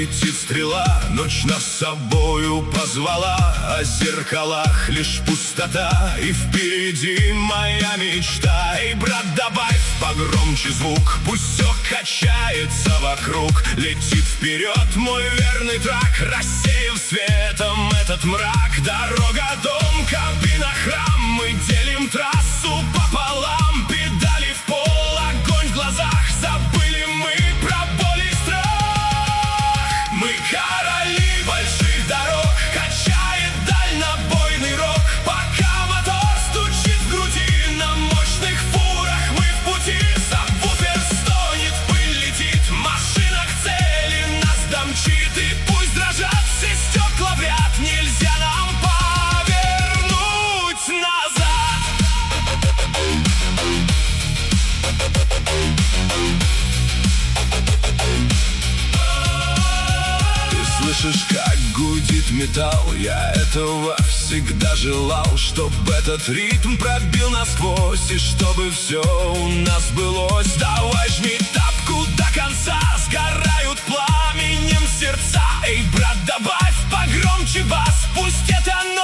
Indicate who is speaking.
Speaker 1: летит стрела, ночь нас с собою позвала. О зеркалах лишь пустота, и впереди моя мечта. Эй, брат, добавь погромче звук, пусть все качается вокруг. Летит вперед мой верный трак, рассеяв светом этот мрак. Дорога, дом, кабина, храм, мы делим трассу пополам. Педали в пол, огонь в глазах, забыли мы про боль и страх. Мы короли больших дорог, качает дальнобойный рок. Пока мотор стучит в груди, на мощных фурах мы в пути. Сабвуфер стонет, пыль летит, машина к цели нас домчит. И пусть дрожат все стекла в ряд, нельзя нам повернуть назад. Слышишь, как гудит металл? Я этого всегда желал, чтоб этот ритм пробил насквозь, и чтобы все у нас былось. Давай жми тапку до конца, сгорают пламенем сердца. Эй, брат, добавь погромче бас, пусть это